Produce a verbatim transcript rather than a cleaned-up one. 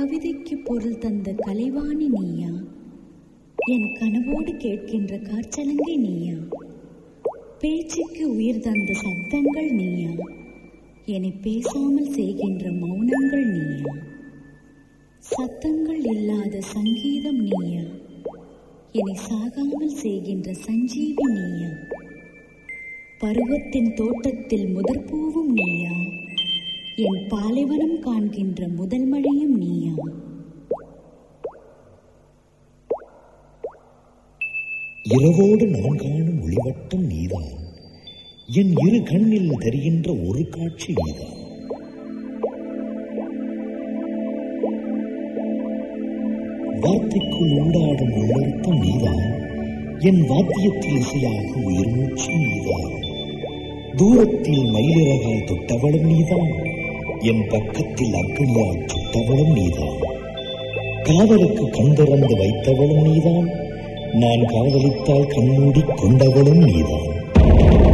கவிதைக்கு பொருள் தந்த கலைவாணி நீயா? என் கனவோடு கேட்கின்ற காற்றலங்கை நீயா? பேச்சுக்கு உயிர் தந்த சப்தங்கள் நீயா? என்னை பேசாமல் செய்கின்ற மௌனங்கள் நீயா? சத்தங்கள் இல்லாத சங்கீதம் நீயா? என்னை சாகாமல் செய்கின்ற சஞ்சீவி நீயா? பருவத்தின் தோட்டத்தில் முதற்பூவும் நீயா? என் பாலைவனம் காண்கின்ற முதல் மழையும் நீயா? இரவோடு நான் காணும் ஒளிவட்டம் நீதான். என் இரு கண்ணில் தெரிகின்ற ஒரு காட்சி நீதான். வார்த்தைக்குள் ஊடாடும் உள்ளர்த்தம் நீதான். என் வாத்தியத்தில் இசையாக உயிர் மூச்சு நீதான். தூரத்தில் மயிலிறகாய் தொட்டவளும் நீதான். என் பக்கத்தில் அக்னியால் சுட்டவளும் நீதான். காதலுக்கு கண் திறந்து வைத்தவளும் நீதான். நான் காதலித்தால் கண்மூடி கொண்டவளும் நீதான்.